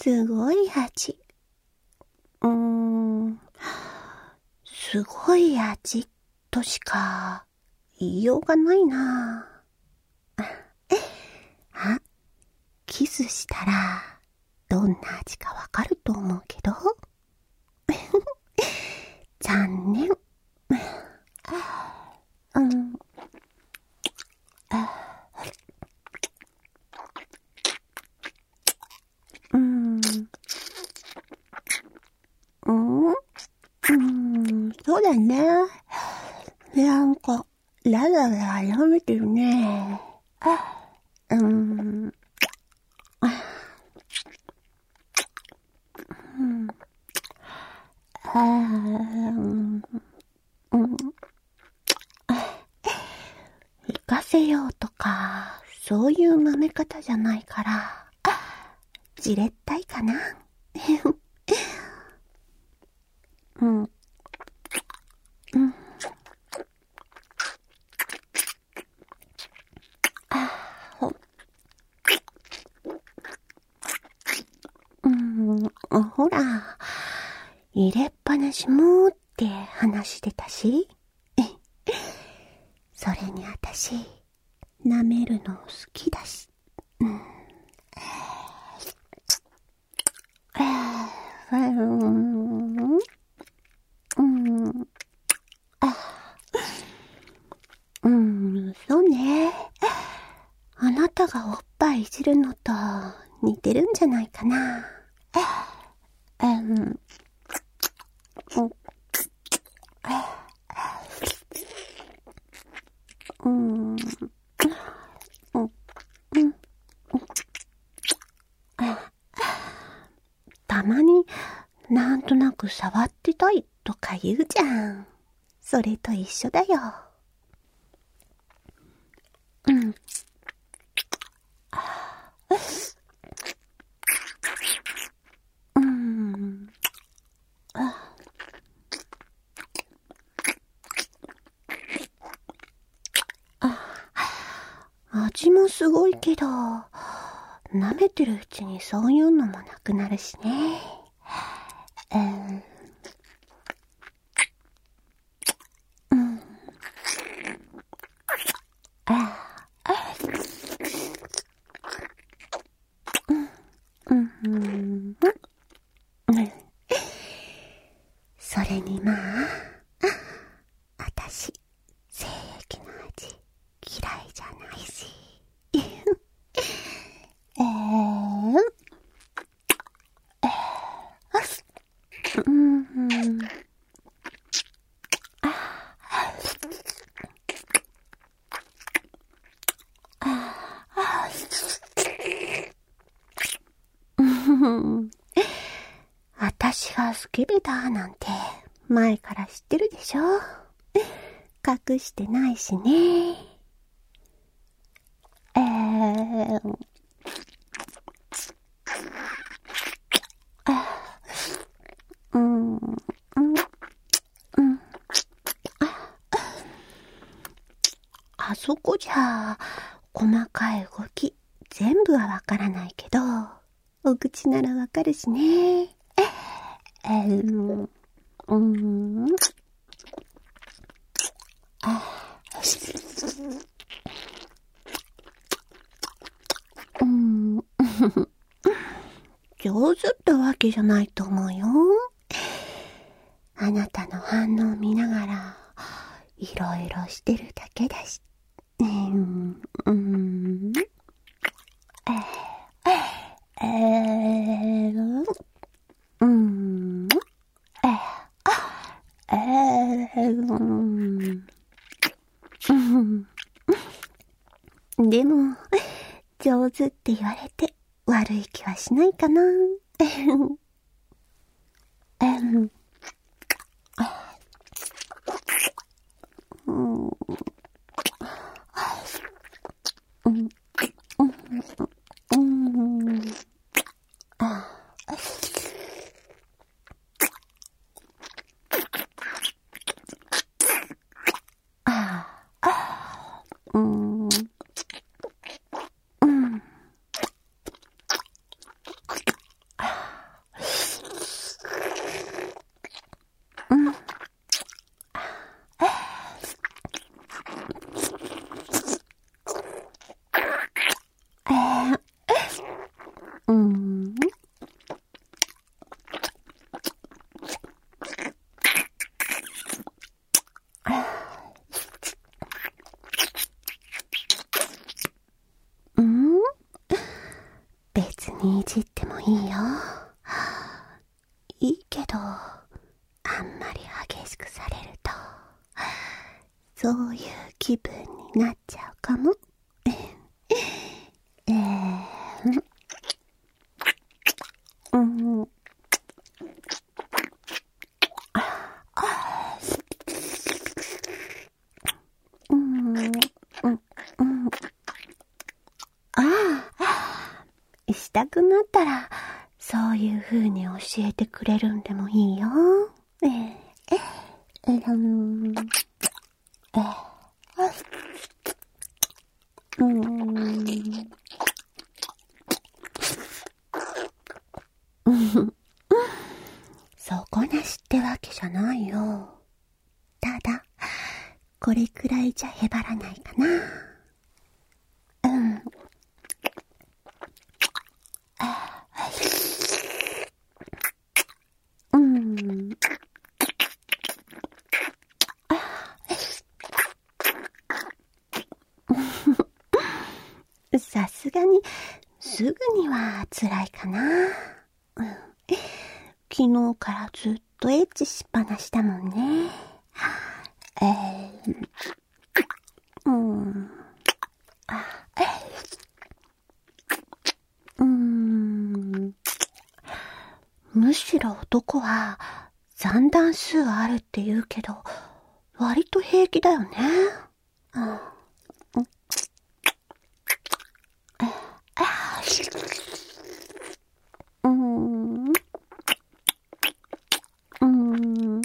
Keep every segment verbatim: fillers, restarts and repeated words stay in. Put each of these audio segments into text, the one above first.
すごい味。うーん、すごい味としか言いようがないな。あ、キスしたらどんな味かわかると思うけど。残念。うん。うん。うん。うん。そうだね。なんか、ラララやめてるね。うん。うん。あー、うん。うん。行かせようとか、そういう舐め方じゃないから、じれったいかな。うん。うん。あ、ほ、うん、ほら、入れっぱなしもって話してたし。それにあたし、舐めるの好きだし。うん。うん。うん。うん、そうね。あなたがおっぱいいじるのと似てるんじゃないかな。うん。うん。うん。うん。たまになんとなく触ってたいとか言うじゃん。それと一緒だよ。うん。うん。味もすごいけど、舐めてるうちにそういうのもなくなるしね。うん。うん。うん。うん。それにまあ、あたし、精液の味嫌いじゃないし。えー、うん。あたしがスケベだなんて前から知ってるでしょ。隠してないしね。えー、うん、うん、うん。あそこじゃ細かい動き全部はわからないけど、お口ならわかるしね。えー、うん、うん、上手ってわけじゃないと思うよ。あなたの反応見ながらいろいろしてるだけだし。うん、うん、えー、うん、えー、うん。でも、上手って言われて悪い気はしないかな。うん、うん、うん、うん、うん。 うん。うん？別にいじってもいいよ。いいけど、あんまり激しくされると、そういう気分になっちゃうかも。えー、うん。うん。うん。うん。ああ、したくなったら、そういう風に教えてくれるんでもいいよ。えー、え、え、うん、え、うん、そこなしってわけじゃないよ。ただ、これくらいじゃへばらないかな。うん。うん。さすがに、すぐには辛いかな。うん。昨日からずっとエッチしっぱなしだもんね。えー、うん。うーん。むしろ男は三段数あるって言うけど、割と平気だよね。うん。うーん。うーん。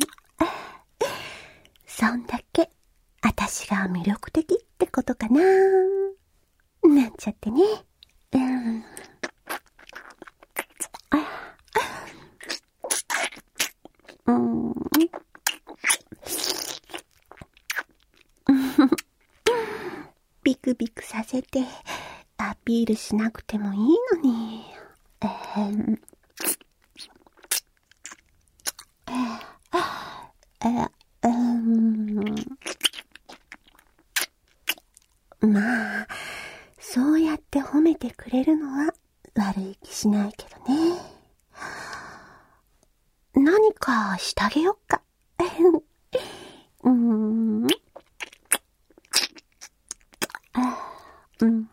そんだけ、私が魅力的ってことかな。なんちゃってね。うん。うん。ビクビクさせて、アピールしなくてもいいのに。えー、えー、うーん。まあ、そうやって褒めてくれるのは悪い気しないけどね。何かしてあげよっか。うーん。うん。ん？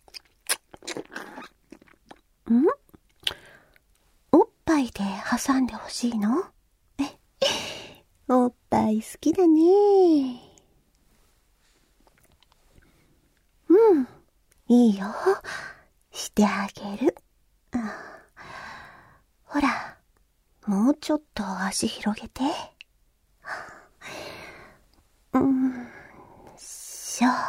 おっぱいで挟んでほしいの？おっぱい好きだね。うん。いいよ。してあげる。うん、ほら、もうちょっと足広げて。うん、しょ。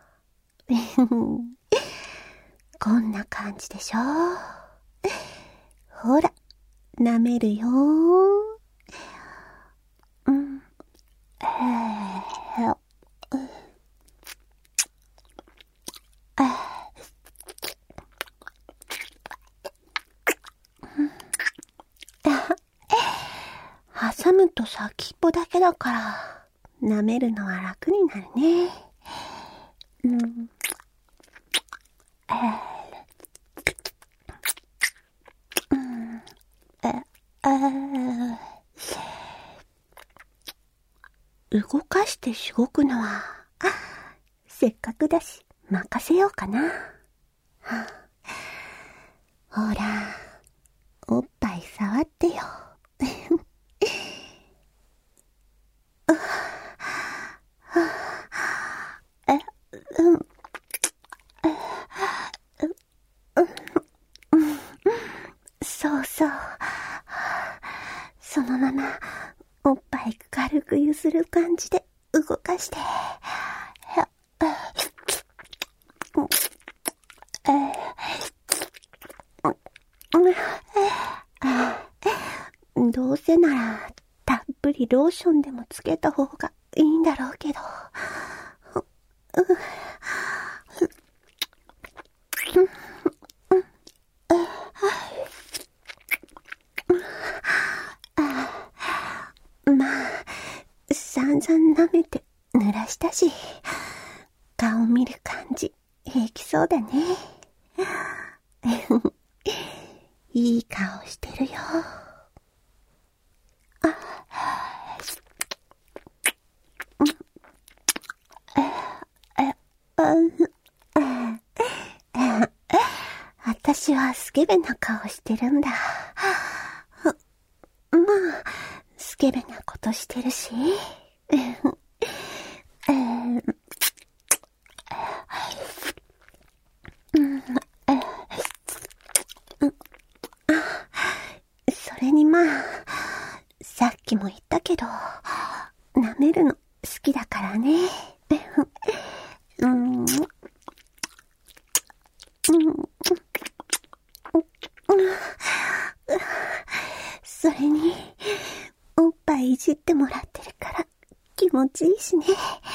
こんな感じでしょ。ほら、舐めるよ。うん。えー、挟むと先っぽだけだから、舐めるのは楽になるね。うん。えー、うん。え、えー、動かしてしごくのは、せっかくだし、任せようかな。はあ、ほら、おっぱい触ってよ。え、うん、そうそう。そのまま、おっぱい軽くゆする感じで動かして。どうせなら、たっぷりローションでもつけた方がいいんだろうけど。 々舐めて濡らしたし、顔見る感じ平気そうだね。いい顔してるよ。私はスケベな顔してるんだ。まあ、スケベなことしてるし。それにまあ、さっきも言ったけど、舐めるの好きだからね。うん、それに、おっぱいいじってもらってるから気持ちいいしね。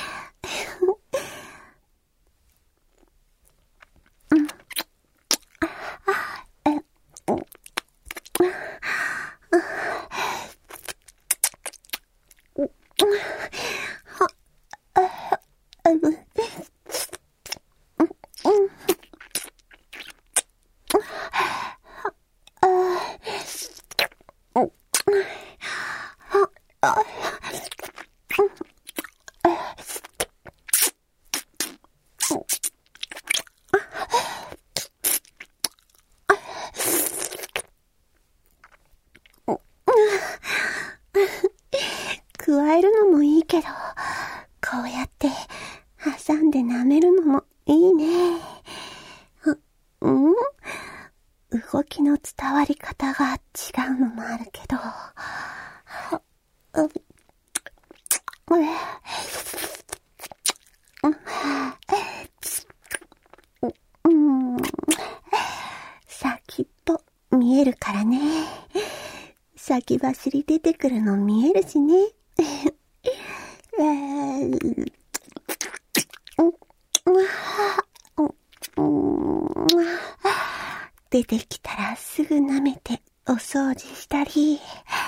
加えるのもいいけど、こうやって挟んで舐めるのもいいね。うん？動きの伝わり方が違うのもあるけど、うん、先っぽ見えるからね。先走り出てくるの見えるしね。出てきたらすぐ舐めてお掃除したり、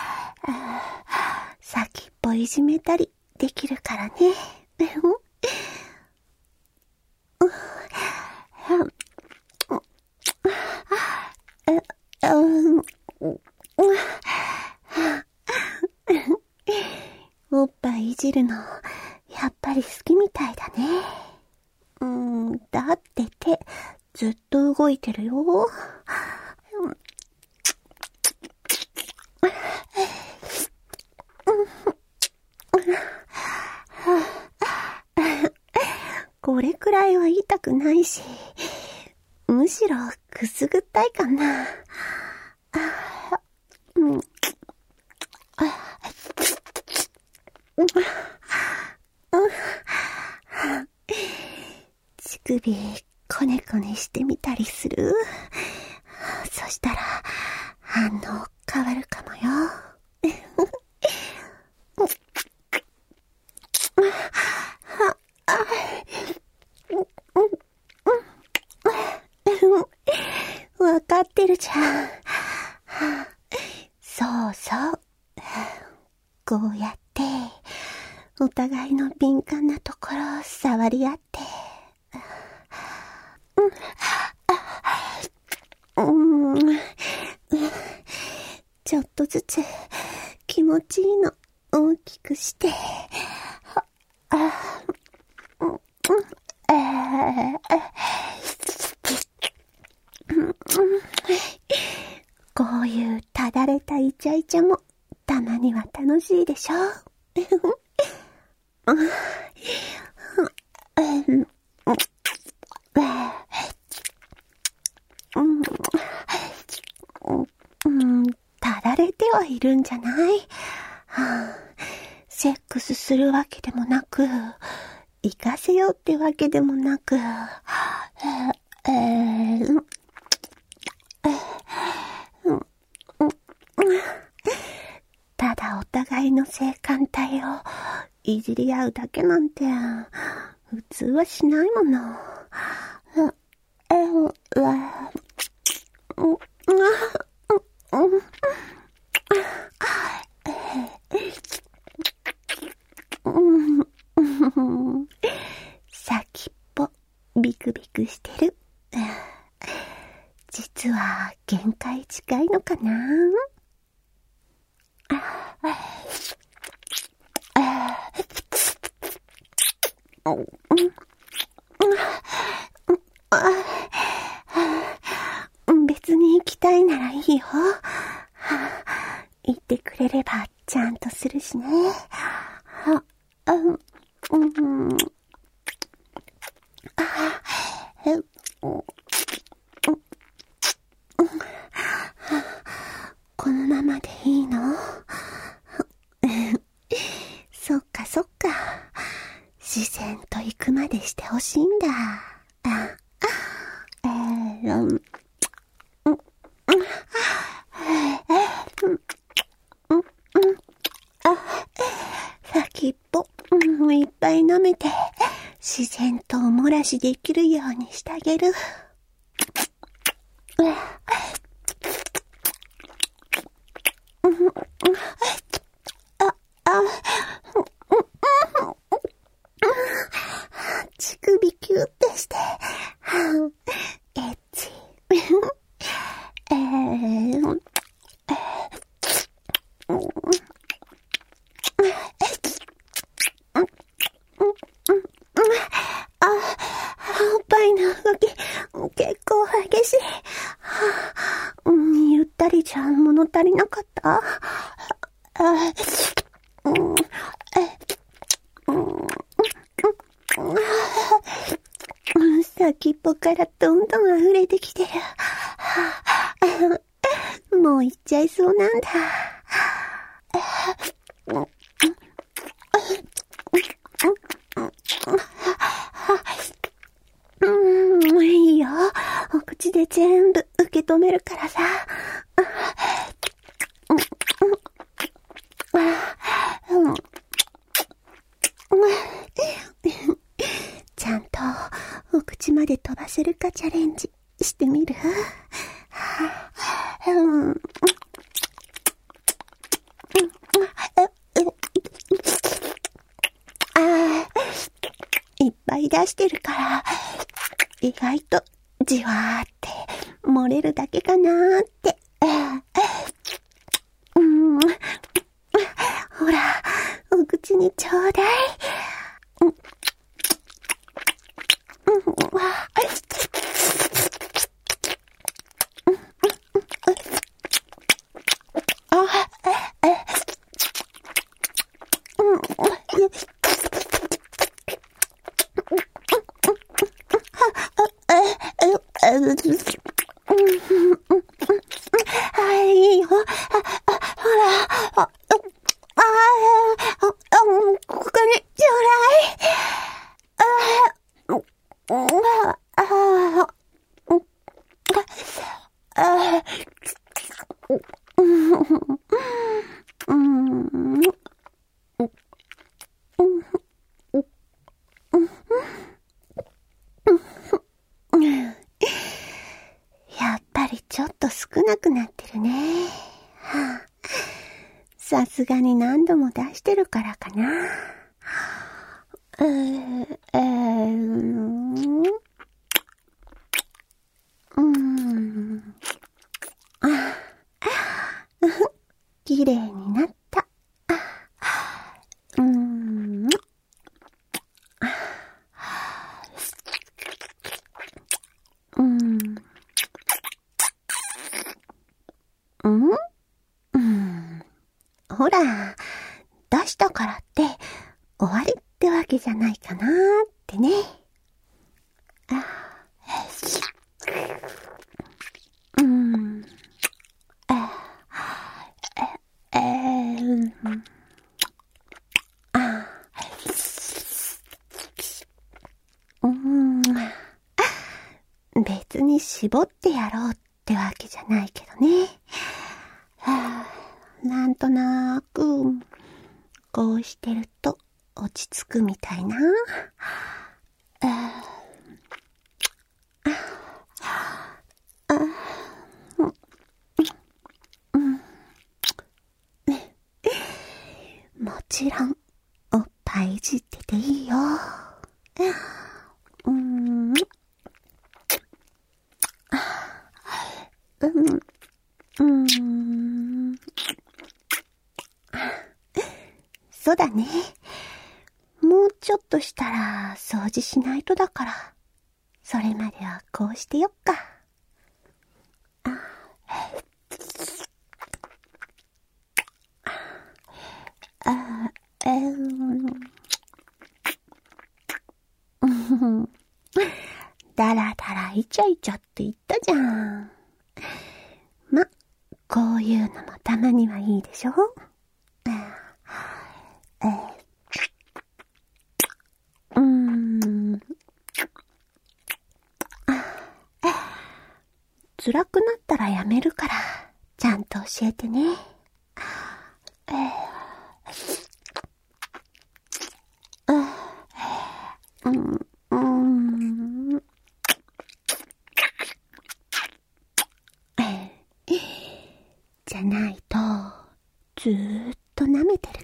先っぽいじめたりできるからね。おっぱいいじるのやっぱり好きみたいだね。うーん、だって手ずっと動いてるよ。これくらいは痛くないし、むしろくすぐったいかな。うん、乳首こねこねしてみたりする？そしたら反応変わるかもよ。わかってるじゃん。そうそう。こうやってお互いの敏感なところを触り合って、うん、ちょっとずつ気持ちいいの大きくして、こういうただれたイチャイチャもたまには楽しいでしょ。うん、ただれてはいるんじゃない？はあ、セックスするわけでもなく、行かせようってわけでもなく、えーえーただお互いの性感帯をいじり合うだけなんて普通はしないもの。うん、 実は限界近いのかな。別に行きたいならいいよ。言ってくれればちゃんとするしね。このままでいいの？そっかそっか。自然と行くまでしてほしいんだ。えー、先っぽ、うん、いっぱい舐めて自然とおもらしできるようにしてあげる。乳首キューってしてエッチ。えーおっぱいの動き結構激しい。うん、ゆったりじゃ物足りなかった。先っぽからどんどん溢れてきてる。もう行っちゃいそうなんだ。うん、いいよ。お口で全部受け止めるからさ。ちゃんとお口まで飛ばせるかチャレンジしてみる？うん、あー、いっぱい出してるから意外とじわーって漏れるだけかなーって。うん、ほらお口にちょうだい。うん、うん、はい、いいよ。ほら、あ、あ、ここにちょうだい。あ、あ、あ、うん、やっぱりちょっと少なくなってるね。はあ、さすがに何度も出してるからかな。えー、えー、うーん、あ、綺麗になった。うーん、うん、うん、うん、ほら、出したからって終わりってわけじゃないかなーってね。あ、うん、あ、え、えー、あ、うん、別に絞ってやろうってわけじゃないけどね。はあ、なんとなくこうしてると落ち着くみたいな。ああ、うん、もちろんおっぱいいじってていいよ。うん、 うん、うーん。そうだね。もうちょっとしたら掃除しないとだから、それまではこうしてよっか。あ、えー、だらだらイチャイチャって言ったじゃん。ま、こういうのもたまにはいいでしょ。えー、うーん。辛くなったらやめるから、ちゃんと教えてね。えー、うん、うん。じゃないと、ずーっと舐めてる